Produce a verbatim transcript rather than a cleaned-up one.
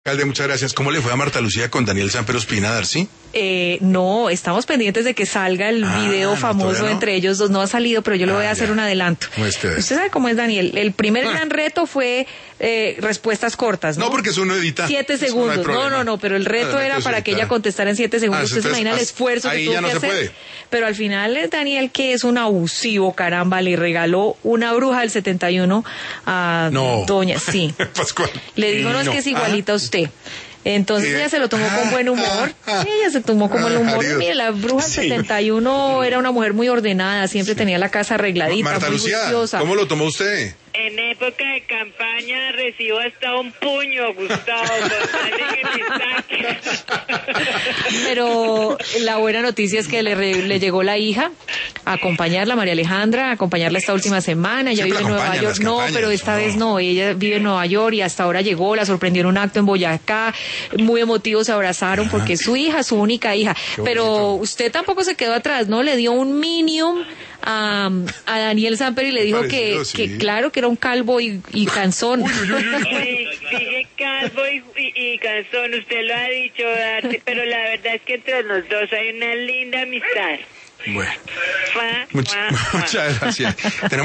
Alcalde, muchas gracias. ¿Cómo le fue a Marta Lucía con Daniel Samper Ospina, Darcy? Eh, no, estamos pendientes de que salga el Ah, video no, famoso no. entre ellos dos. No ha salido, pero yo le voy Ah, a hacer ya. un adelanto. Muestre. Usted sabe cómo es Daniel. El primer Ah. gran reto fue eh, respuestas cortas, ¿no? No, porque eso uno edita. Siete Eso no hay segundos. No, problema. no, no, pero el reto Adelante, era eso para que edita. ella contestara en siete segundos. Ah, Usted se entonces, imagina el as- esfuerzo que ahí tuvo ya no que se hacer. puede. Pero al final es Daniel, que es un abusivo, caramba, le regaló una bruja del setenta y uno a No. doña, sí. Pascual. Le dijo, no, es que es igualita a usted. Entonces Eh, ella se lo tomó con buen humor. ah, ah, Ella se tomó como el ah, humor. marido. Mire, la bruja del Sí. setenta y uno era una mujer muy ordenada, siempre tenía la casa arregladita, Marta muy Lucía, juiciosa. ¿cómo lo tomó usted? En época de campaña recibo hasta un puño, Gustavo, por tal de que me saque. Pero la buena noticia es que le, re- le llegó la hija a acompañarla, María Alejandra, a acompañarla esta última semana. Ella Siempre vive en Nueva acompañan York. las No, campañas, pero esta ¿no? vez no. Ella vive en Nueva York y hasta ahora llegó, la sorprendió en un acto en Boyacá. Muy emotivos, se abrazaron porque es su hija, su única hija. Qué Pero bonito. usted tampoco se quedó atrás, ¿no? Le dio un minium a, a Daniel Samper y le dijo que, Parecido, sí. que claro que era un calvo y, y cansón. Sí, dije calvo y, y, y cansón, usted lo ha dicho, Darte, pero la verdad es que entre los dos hay una linda amistad. Bueno, Fa, much- fa, fa. muchas gracias. Tenemos